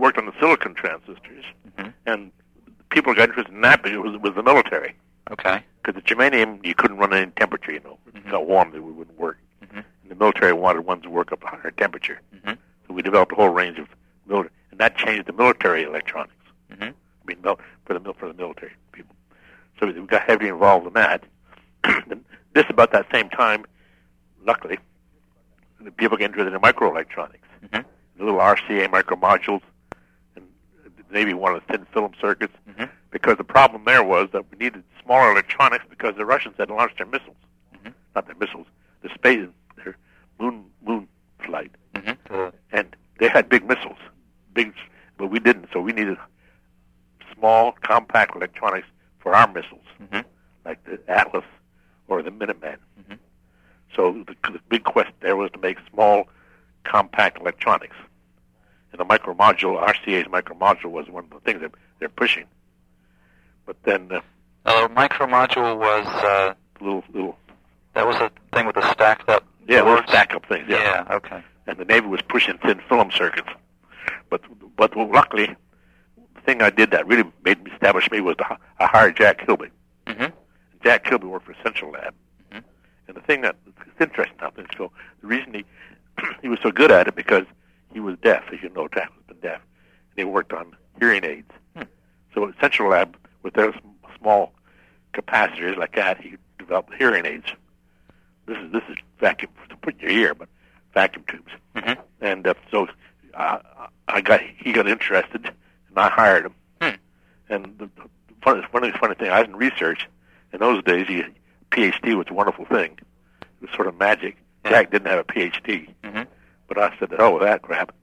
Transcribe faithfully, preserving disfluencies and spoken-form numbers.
worked on the silicon transistors, mm-hmm. and people got interested in that because it was, was the military. Okay. Because the germanium, you couldn't run at any temperature, you know. If mm-hmm. it got warm, it wouldn't work. Mm-hmm. And the military wanted ones to work up a higher temperature. Mm-hmm. So we developed a whole range of military, and that changed the military electronics. Mm-hmm. I mean, mil- for the for the military people. So we got heavily involved in that. And this about that same time, luckily, the people get interested in microelectronics. Mm-hmm. The little R C A micromodules, and the Navy wanted thin film circuits, mm-hmm. because the problem there was that we needed smaller electronics because the Russians had launched their missiles. Mm-hmm. Not their missiles, the space, their moon moon flight. Mm-hmm. Uh, and they had big missiles, big, but we didn't, so we needed small, compact electronics for our missiles, mm-hmm. like the Atlas or the Minuteman. Mm-hmm. So the, the big quest there was to make small, compact electronics. And the micromodule, R C A's micromodule, was one of the things that they're pushing. But then... Uh, uh, micromodule was... Uh, little, little... That was a thing with the stacked up... Yeah, boards? those stack-up things, yeah. Yeah, okay. And the Navy was pushing thin film circuits. But but luckily, the thing I did that really made me establish me was to, I hired Jack Kilby. Mm-hmm. Jack Kilby worked for Central Lab. Mm-hmm. And the thing that it's interesting now, so the reason he he was so good at it because he was deaf, as you know, Jack has been deaf, and he worked on hearing aids. Hmm. So at Central Lab, with their small capacitors like that, he developed hearing aids. This is this is vacuum to put in your ear, but vacuum tubes. Mm-hmm. And uh, so uh, I got he got interested, and I hired him. Hmm. And the, the funny, funny funny thing, I was in research. In those days, he, P H D was a wonderful thing. It was sort of magic. Yeah. Jack didn't have a P H D, mm-hmm. but I said, "Oh, with that crap."